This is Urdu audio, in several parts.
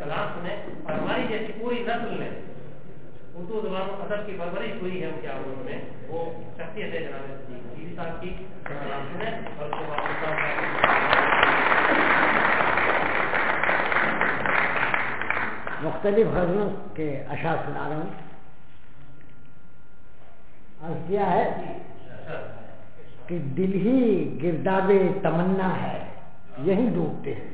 کلام سنیں اور ہماری جیسی پوری نسل نے اردو زبان و ادب کی پرورش ہوئی ہے ان کے آمدوں میں، وہ شخصیت ہے جناب جی صاحب کی کلام سنیں اور اس کے بعد مختلف غزلوں کے اشعار سنا رہا ہوں. عرض کیا ہے کہ دل ہی گرداب تمنا ہے یہی ڈوبتے ہیں،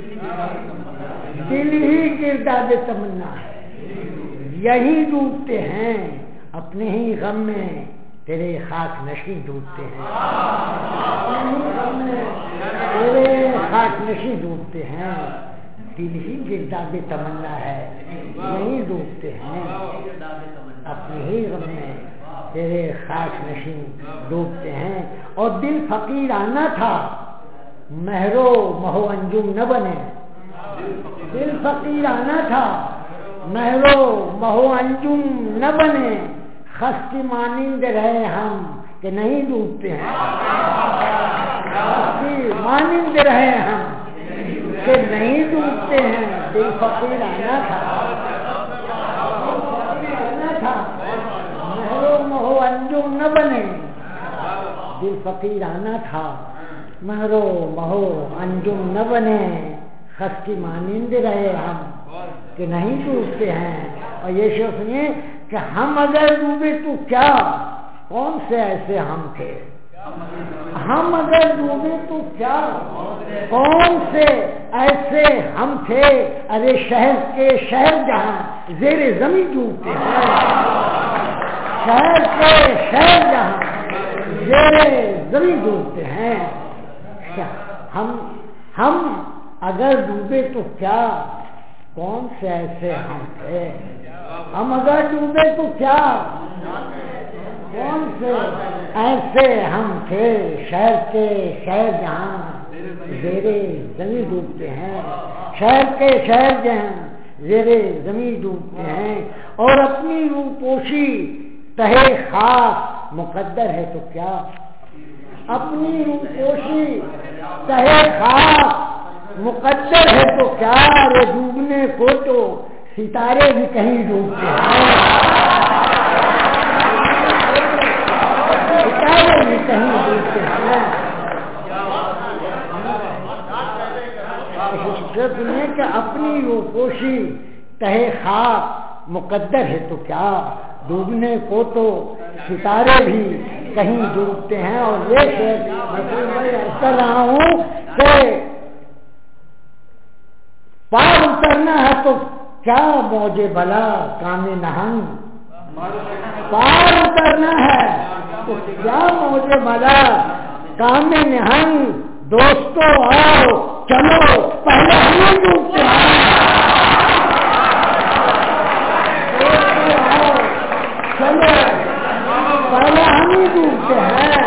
دل ہی گرداب تمنا ہے یہی ڈوبتے ہیں، اپنے ہی غم میں تیرے خاک نشیں ڈوبتے ہیں، اپنے ہی غم میں تیرے خاک نشیں ڈوبتے ہیں، دل ہی گرداب تمنا ہے یہی ڈوبتے ہیں، اپنے ہی غم میں تیرے خاک نشیں ڈوبتے ہیں. اور دل فقیرانہ تھا مہرو مہو انجم نہ بنے، دل فقیرانہ تھا مہرو مہو انجم نہ بنے، خستی مانند رہے ہم کہ نہیں ڈوبتے ہیں، خستی مانند رہے ہم کہ نہیں ڈوبتے ہیں. دل فقیرانہ تھا مہرو مہو انجم نہ بنے، دل فقیرانہ تھا مہرو مہو انجم نہ بنے، خستی مانند رہے ہم کہ نہیں ڈوبتے ہیں. اور یہ شعر سنیے کہ ہم اگر ڈوبے تو کیا، کون سے ایسے ہم تھے، ہم اگر ڈوبے تو کیا، کون سے ایسے ہم تھے، ارے شہر کے شہر جہاں زیر زمین ڈوبتے ہیں، شہر کے شہر جہاں زیر زمین ڈوبتے ہیں. ہم اگر ڈوبے تو کیا، کون سے ایسے ہم تھے، ہم اگر ڈوبے تو کیا، کون سے ایسے ہم تھے، شہر کے شہر جہاں زیر زمین ڈوبتے ہیں، شہر کے شہر جہاں زیر زمین ڈوبتے ہیں. اور اپنی روح پوشی تہے خاک مقدر ہے تو کیا، اپنی روح پوشی تہے خاک مقدر ہے تو کیا، وہ ڈوبنے کو تو ستارے بھی کہیں ڈوبتے ہیں، ستارے بھی کہیں ڈوبتے ہیں. سنیے کہ اپنی روح پوشی تہے خاک مقدر ہے تو کیا، ڈوبنے کو تو ستارے بھی کہیں ڈوبتے ہیں. اور یہ شعر میں کر رہا ہوں کہ پار اترنا ہے تو کیا موج بلا کام نہنگ، پار اترنا ہے تو کیا موج بلا کام نہنگ، دوستو آؤ چلو پہلے ہمیں ڈوبتے ہیں، چلو پہلے ہم ہی ڈوبتے ہیں.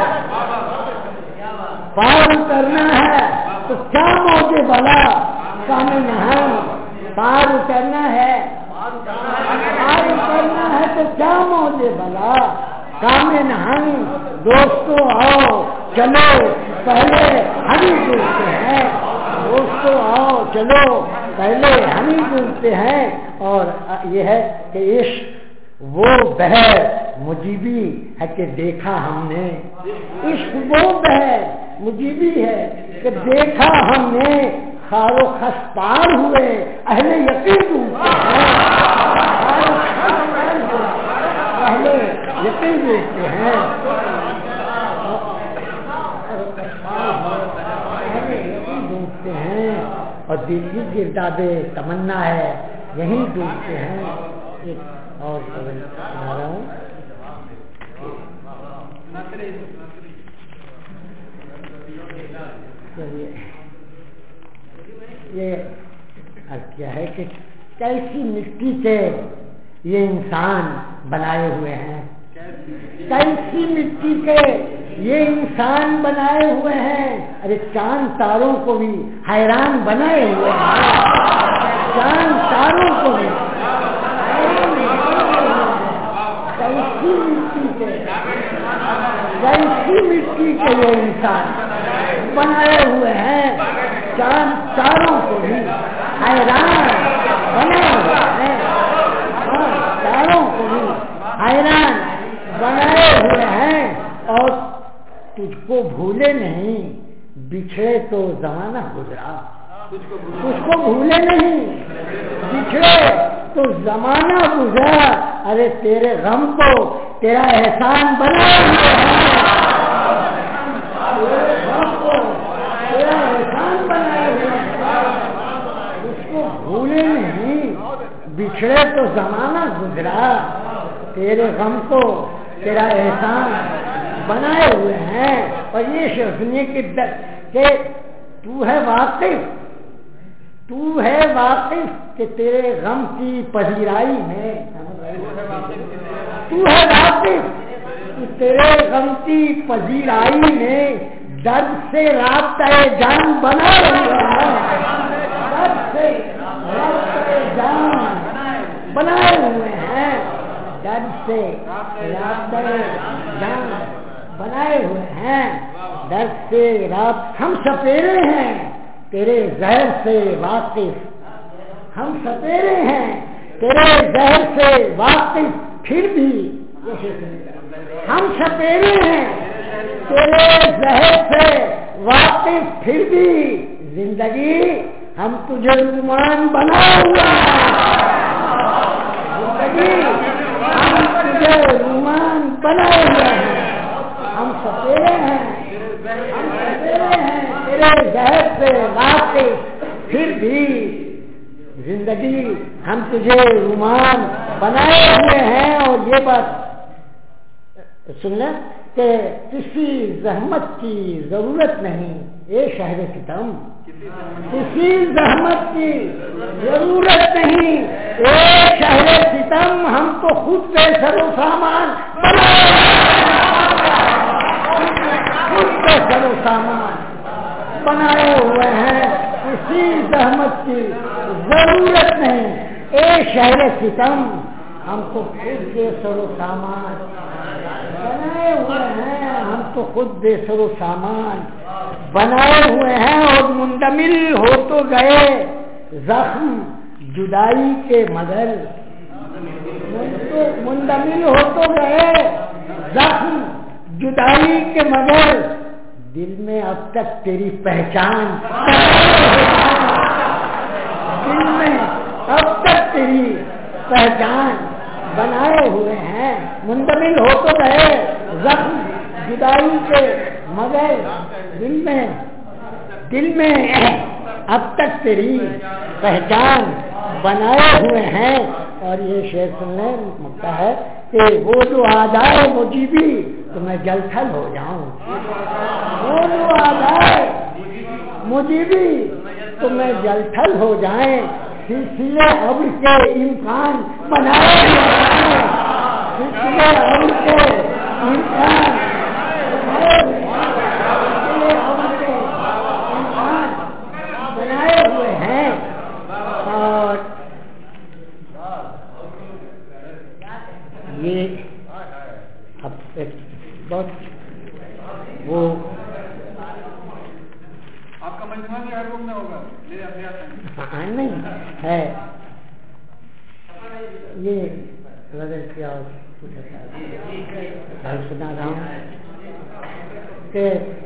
پار اترنا ہے تو کیا موج بلا کام نہنگ، پار اترنا ہے، پار اترنا ہے تو کیا موج بلا کام نہنگ، دوستو آؤ چلو پہلے ہم ہی ڈوبتے ہیں، دوستو آؤ چلو پہلے ہم ہی ڈوبتے ہیں. اور یہ ہے کہ عشق وہ بہر مجیبی ہے کہ دیکھا ہم نے، عشق وہ بہر مجیبی ہے کہ دیکھا ہم نے، خار و خس پار ہوئے اہل یقین ڈوبتے ہیں، اہل یقین ڈوبتے ہیں، ڈوبتے ہیں. اور دل کی گرداب تمنا ہے یہیں ڈوبتے ہیں. اور سنا رہا ہوں یہ کیا ہے کہ کیسی مٹی کے یہ انسان بنائے ہوئے ہیں، کیسی مٹی کے یہ انسان بنائے ہوئے ہیں، ارے چاند تاروں کو بھی حیران بنائے ہوئے ہیں، چاند تاروں کو بھی کیسی مٹی کے یہ انسان بنائے ہوئے ہیں، چاند تاروں کو بھی حیران نہیں بچھڑے تو زمانہ گزرا، تجھ کو بھولے نہیں بچھڑے تو زمانہ گزرا، ارے تیرے غم کو تیرا احسان بنا ہوا ہے، تیرے غم کو تیرا احسان بنائے ہوئے ہیں، اس کو بھولے نہیں بچھڑے تو زمانہ گزرا، تیرے غم کو تیرا احسان بنائے ہوئے ہیں۔ اور یہ سنیے کہ تو ہے واقف کہ تیرے غم کی پذیرائی میں، تو ہے واقف کہ تیرے غم کی پذیرائی میں درد سے رابطہ جان بنا ہوا ہے، درد سے رابطہ جان بنائے ہوئے ہیں، درد سے رابطہ جان بنائے ہوئے ہیں، درد سے ہم سپیرے ہیں تیرے زہر سے واقف، ہم سپیرے ہیں تیرے زہر سے واقف، پھر بھی ہم سپیرے ہیں تیرے زہر سے واقف، پھر بھی زندگی ہم تجھے رومان بنا ہوا ہے، زندگی ہم تجھے رومان بنائے ہوئے ہیں، ہم سپیرے ہیں تیرے زہر سے واقف، پھر بھی زندگی ہم تجھے رومان بنائے ہوئے ہیں۔ اور یہ بات سننا کہ کسی زحمت کی ضرورت نہیں اے شہر ستم، کسی زحمت کی ضرورت نہیں اے شہر ستم، ہم تو خود بے سر و سامان بنائے ہوئے ہیں، کسی زحمت کی ضرورت نہیں اے شہر ستم، ہم تو خود بے سر و سامان بنائے ہوئے ہیں، ہم تو خود بے سر و سامان بنائے ہوئے ہیں۔ اور مندمل ہو تو گئے زخم جدائی کے مگر، مندمل ہو تو گئے زخم جدائی کے مگر، دل میں اب تک تیری پہچان، دل میں اب تک تیری پہچان بنائے ہوئے ہیں، مندمل ہو تو گئے زخم جدائی کے مگر، دل میں اب تک تیری پہچان بنائے ہوئے ہیں۔ اور یہ شعر سننے مکتا ہے کہ وہ جو آ جائے مجیبی تو میں جل تھل ہو جاؤں، وہ جو آ جائے مجیبی تو میں جل تھل ہو جائیں، سلسلے ابر کے امکان بنائے ہوئے ہیں، سلسلے ابر کے امکان بنائے ہوئے ہیں۔ اور یہ اب بہت وہ آپ کا مجموعہ بھی ہر روم میں ہوگا نہیں ہے، یہ وزن کیا سنا رہا ہوں کہ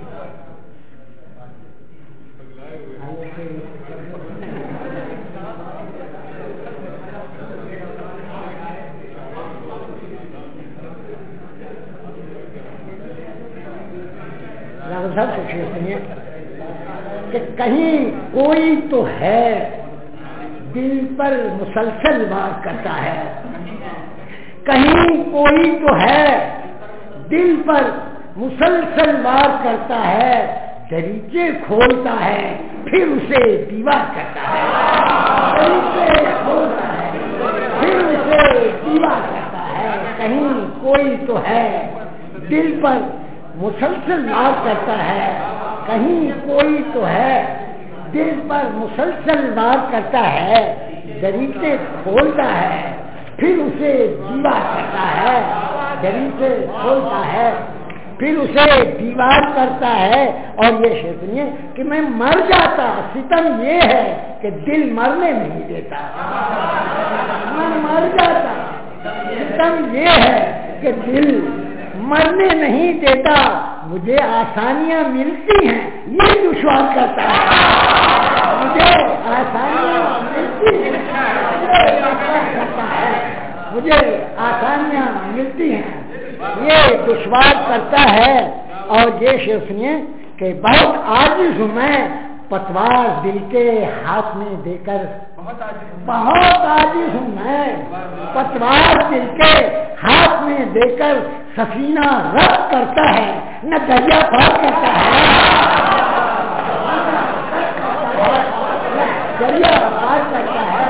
سنیے کہ کہیں کوئی تو ہے دل پر مسلسل وار کرتا ہے، کہیں کوئی تو ہے دل پر مسلسل وار کرتا ہے، دریچے کھولتا ہے پھر اسے دیوار کرتا ہے، دریچے کھولتا ہے پھر اسے دیوار کرتا ہے، کہیں کوئی تو ہے دل پر مسلسل وار کرتا ہے، کہیں کوئی تو ہے دل پر مسلسل وار کرتا ہے، دریچے کھولتا ہے پھر اسے دیوار کرتا ہے، دریچے کھولتا ہے پھر اسے دیوار کرتا ہے۔ اور یہ شعر سنیے کہ میں مر جاتا، ستم یہ ہے کہ دل مرنے نہیں دیتا، میں مر جاتا، ستم یہ ہے کہ دل مرنے نہیں دیتا، مجھے آسانیاں ملتی ہیں یہ دشوار کرتا ہے، مجھے آسانیاں ملتی ہیں مجھے آسانیاں ملتی ہیں یہ دشوار کرتا ہے۔ اور یہ شیخ سنیے کہ بہت عاجز ہوں میں پتوار دل کے ہاتھ میں دے کر، بہت عاجز ہوں میں پتوار دل کے ہاتھ میں دے کر، سفینہ رب کرتا ہے نہ دریا پار کرتا ہے، دریا پار کرتا ہے،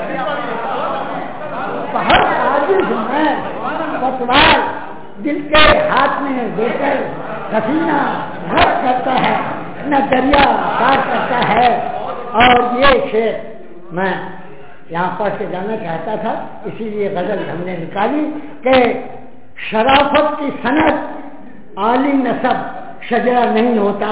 بہت عاجز ہوں میں پتوار دل کے ہاتھ میں دے کر، سفینہ رب کرتا ہے نہ دریا پار کرتا ہے۔ اور یہ شعر میں یہاں پڑھ کے جانا چاہتا تھا، اسی لیے غزل ہم نے نکالی کہ شرافت کی صنعت عالی نسب شجرہ نہیں ہوتا،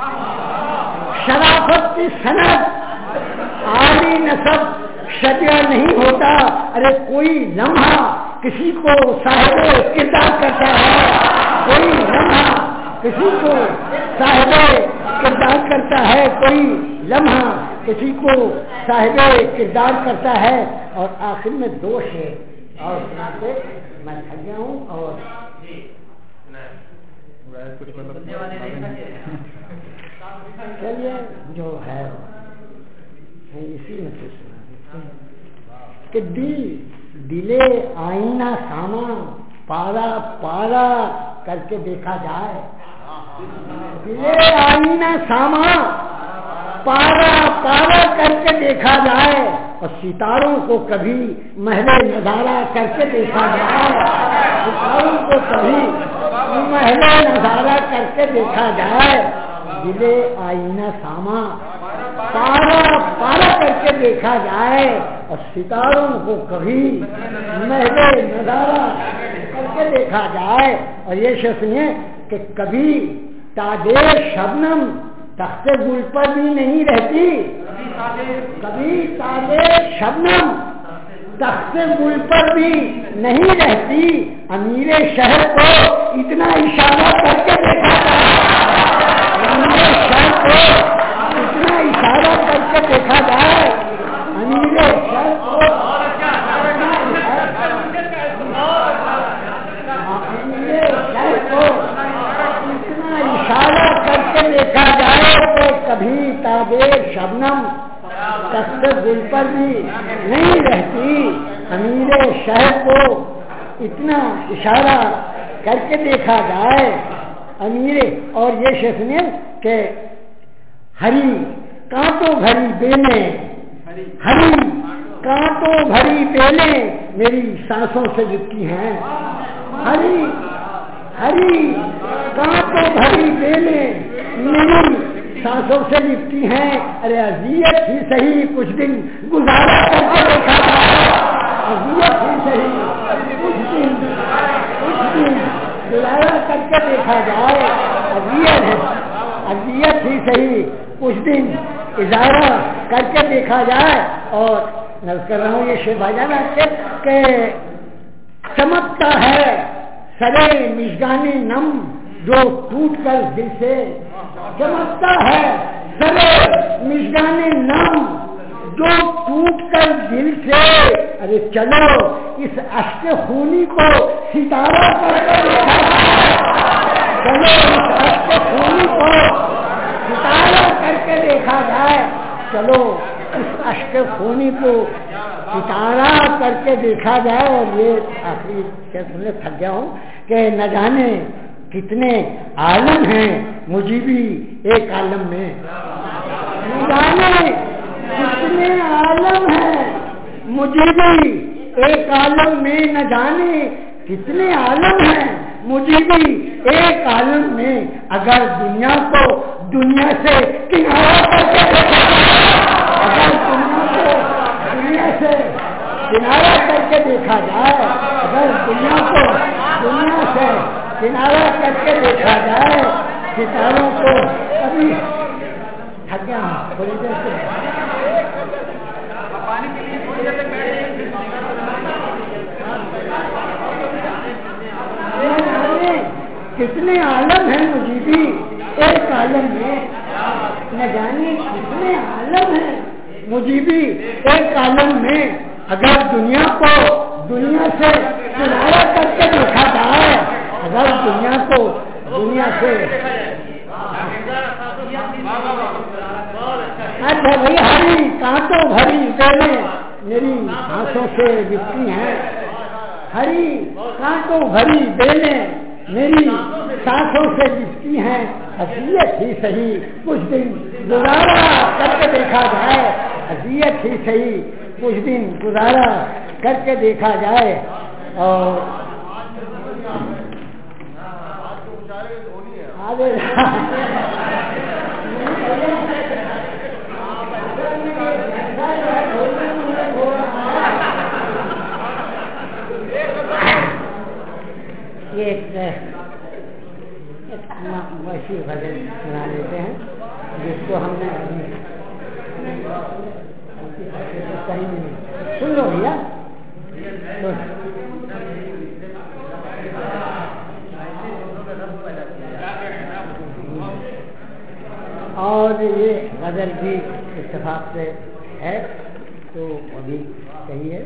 شرافت کی صنعت عالی نسب شجرہ نہیں ہوتا۔ ارے کوئی لمحہ کسی کو صاحب کردار کرتا ہے، کوئی لمحہ کسی کو صاحب کردار کرتا ہے، کوئی لمحہ کسی کو صاحب کردار کرتا ہے۔ اور آخر میں دو شعر اور سناتے میں تھک گیا ہوں، اور چلیے جو ہے اسی میں سے سنا کہ دلے آئینہ ساما پارا پارا کر کے دیکھا جائے، دلے آئینہ ساما پارا پارا کر کے دیکھا جائے، اور ستاروں کو کبھی محل نظارہ کر کے دیکھا جائے، ستاروں کو کبھی محل نظارہ کر کے دیکھا جائے، دلے آئینہ ساما پارا پارا کر کے دیکھا جائے، اور ستاروں کو کبھی محل نظارہ کر کے دیکھا جائے۔ اور یہ شخص نے کہ کبھی تادیر شبنم تخت گل پر بھی نہیں رہتی، کبھی تادیر شبنم تخت گل پر بھی نہیں رہتی، امیر شہر کو اتنا اشارہ کر کے دیکھا جائے، امیر شہر کو اتنا اشارہ کر کے دیکھا جائے، امیر شہر کو اشارہ کر کے دیکھا جائے تو کبھی تابیر شبنم تخت گل پر بھی نہیں رہتی، امیر شہر کو اتنا اشارہ کر کے دیکھا جائے، امیر۔ اور یہ شخص نے کہ ہری کانٹوں بھری بیلیں، ہری کانٹوں بھری بیلیں میری سانسوں سے لپٹی ہیں، ہری ہری کانٹوں بھری بیلیں میری سانسوں سے لپٹی ہیں، ارے اذیت ہی صحیح کچھ دن گزارا کر کے دیکھا جائے، اذیت ہی صحیح کچھ دن گزارا کر کے دیکھا جائے، اذیت ہی صحیح کچھ دن اظہارہ کر کے دیکھا جائے۔ اور نظر کر رہا ہوں یہ شیخ بھائی جانا کہ چمکتا ہے سرے مشگان نم جو ٹوٹ کر دل سے، چمکتا ہے سرے مشگان نم جو ٹوٹ کر دل سے، ارے چلو اس اشک خونی کو ستارہ کر کے دیکھا جائے، چلو اس اشک خونی کو ستارہ کر کے دیکھا جائے، چلو اس اشک خونی کو ستارہ کر کے دیکھا جائے۔ اور یہ آخری میں تھک گیا ہوں کہ نہ جانے کتنے عالم ہیں مجیبی ایک عالم میں، نہ جانے کتنے عالم ہیں مجیبی ایک عالم میں، نہ جانے کتنے عالم ہیں مجیبی ایک عالم میں، اگر دنیا کو دنیا سے کنارہ کر کے دیکھا جائے، اگر دنیا کو دنیا سے کنارہ کر کے دیکھا جائے، اگر دنیا کو دنیا سے کنارہ کر کے دیکھا جائے، ستاروں کو ابھی تھک گیا ہوں تھوڑی دیر سے کتنے عالم ہیں مجیبی ایک عالم میں، نہ جانے کتنے عالم ہیں مجیبی ایک عالم میں. اگر دنیا کو دنیا سے کنارہ کر کے دیکھا جائے، اگر دنیا کو دنیا سے اچھا بھائی ہری کانٹوں بھری بیلیں میری ہاتھوں سے بکتی ہیں، ہری کانٹوں بھری بیلیں میری سانسوں سے بکتی ہیں. اذیت ہی صحیح کچھ دن گزارا کر کے دیکھا جائے، اذیت ہی صحیح کچھ دن گزارا کر کے دیکھا جائے. اور ویسی غزل سنا لیتے ہیں جس کو ہم نے سن لو بھیا. اور یہ غزل بھی اتفاق سے ہے تو ابھی کہیے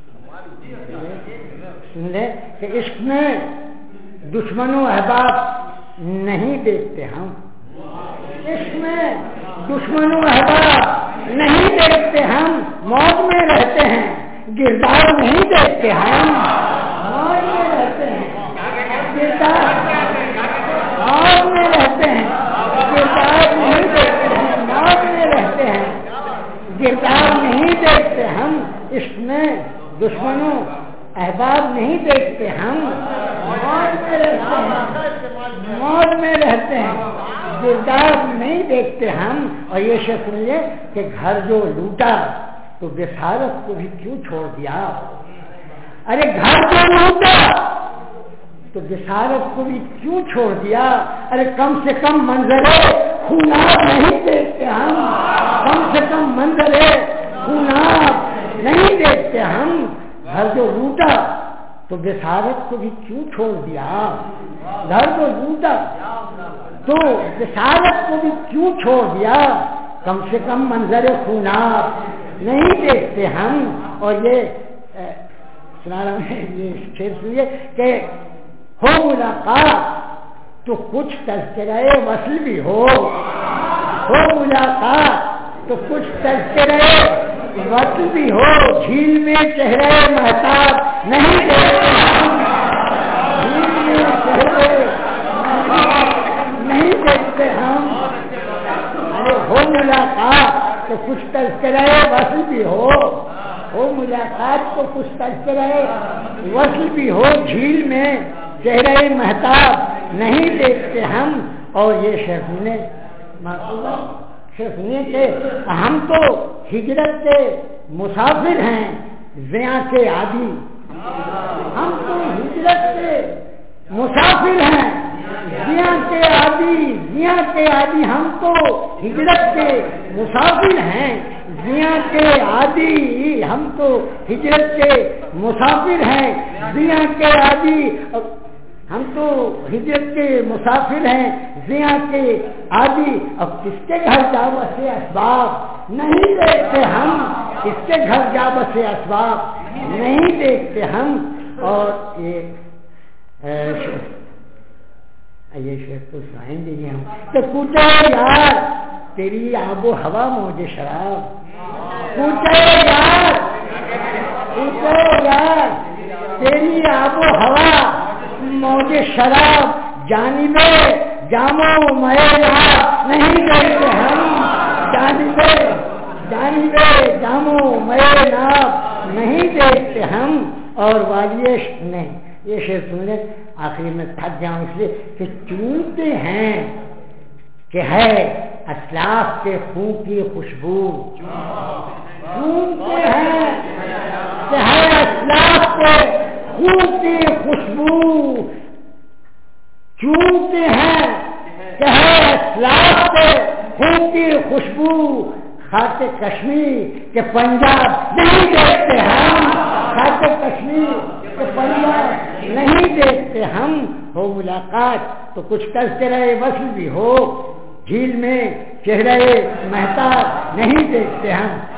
سن لیں کہ عشق میں دشمنوں احباب نہیں دیکھتے ہم، عشق میں دشمنوں احباب نہیں دیکھتے ہم، موت میں رہتے ہیں گردار نہیں دیکھتے ہم، موت میں رہتے ہیں گردار، موت میں رہتے ہیں گردار نہیں دیکھتے ہیں، موت میں رہتے ہیں گردار نہیں دیکھتے ہم. عشق میں دشمنوں احباب نہیں دیکھتے ہم، موت میں رہتے ہیں، موت میں رہتے ہیں گردار نہیں دیکھتے ہم. اور یہ شعر سنیے کہ گھر جو لوٹا تو بصارت کو بھی کیوں چھوڑ دیا. ارے گھر جو لوٹا تو بصارت کو بھی کیوں چھوڑ دیا. ارے کم سے کم منظرے خوناب نہیں دیکھتے ہم، کم سے کم منظرے خوناب نہیں دیکھتے ہم. گھر جو لوٹا تو بصارت کو بھی کیوں چھوڑ دیا. گھر جو لوٹا تو بصارت کو بھی کیوں چھوڑ دیا. کم سے کم منظر خوناب نہیں دیکھتے ہم. اور یہ سنا رہا ہوں یہ شعر سنیے کہ ہو ملاقات تو کچھ تذکرہ وصل بھی ہو ملاقات تو کچھ تذکرہ وصل بھی ہو. جھیل میں چہرے مہتاب نہیں دیکھتے ہم، جھیل میں چہرے نہیں دیکھتے ہم. ارے ہو ملاقات تو کچھ تذکرہ وصل بھی ہو ملاقات تو کچھ تذکرہ وصل بھی ہو. جھیل میں چہرے مہتاب نہیں دیکھتے ہم. اور یہ شیخ نے کہ ہم تو ہجرت کے مسافر ہیں زیاں کے عادی، ہم تو ہجرت کے مسافر ہیں زیاں کے عادی، زیاں کے عادی. ہم تو ہجرت کے مسافر ہیں زیاں کے عادی، ہم تو ہجرت کے مسافر ہیں زیاں کے عادی. ہم تو ہجرت کے مسافر ہیں زیاں کے عادی. اب کس کے گھر جا بسے اسباب نہیں دیکھتے ہم، کس کے گھر جا بسے اسباب نہیں دیکھتے ہم. اور یہ شعر تو سنائیں گے ہم کہ پوچھے یار تیری آب و ہوا موج شراب، پوچھے یار تیری آب و ہوا موج شراب. جانب جامو میرا نہیں دیکھتے ہم، جانب جامو میرا نہیں دیکھتے ہم. اور والیش نے یہ شعر سن لیں آخری میں تھک جاؤں اس لیے کہ چونتے ہیں کہ ہے اسلاف کے خون کی خوشبو، چونتے ہیں کہ ہے اسلاف کے خون کی خوشبو، چونتے ہیں کہ ہے اسلاف کے خون کی خوشبو. خاک کشمیر کے پنجاب نہیں دیکھتے ہم، خاک کشمیر کے پنجاب نہیں دیکھتے ہم. ہو ملاقات تو کچھ تذکرہ وصل بھی ہو، جھیل میں چہرے مہتاب نہیں دیکھتے ہم،